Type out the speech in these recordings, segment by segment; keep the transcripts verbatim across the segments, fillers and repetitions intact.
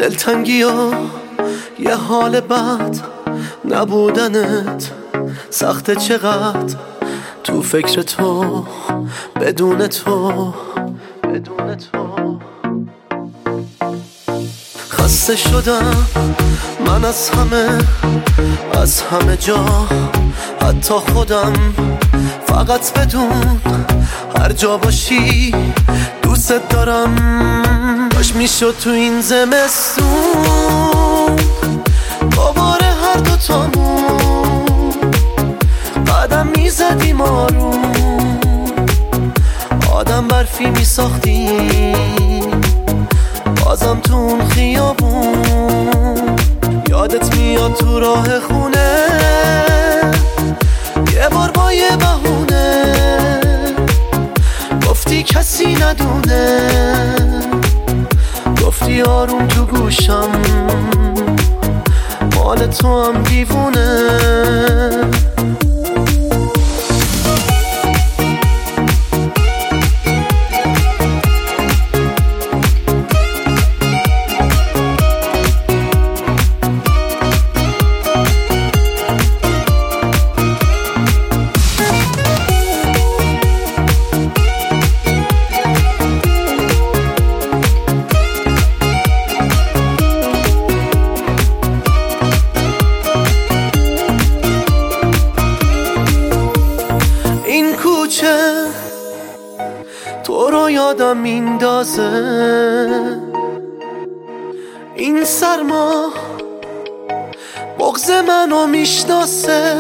دلتنگی ها یه حال بد، نبودنت سخته چقدر، تو فکر تو بدون تو بدون تو خسته شدم من از همه از همه جا، حتی خودم. فقط بدون هر جا باشی دوست دارم. باش میشد تو این زمستون دوباره هر دوتامون قدم میزدیم آروم، آدم برفی میساختیم بازم تو اون خیابون. یادت میاد تو راه خونه یه بار با یه بهونه گفتی کسی ندونه، گفتی آروم تو گوشم مال تو هم دیوونه. تو رو یادم میندازه این سرما، بغض منو میشناسه.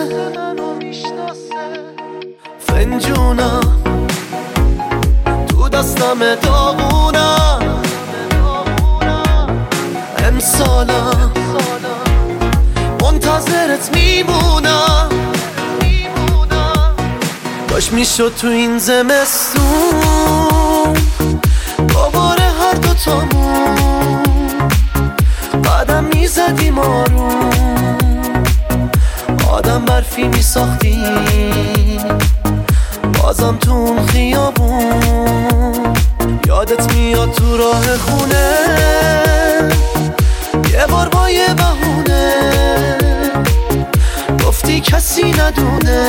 فنجونم تو دستم داغونم، امسالم منتظرت میمونم. باش میشد تو این زمستون دوباره هر دوتامون قدم میزدیم آروم، آدم برفی میساختیم بازم تو اون خیابون. یادت میاد تو راه خونه یه بار با یه بهونه گفتی کسی ندونه،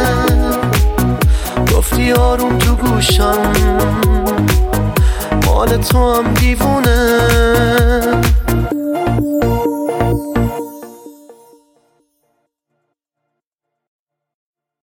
گفتی آروم تو گوشم مال تو هم دیوونه.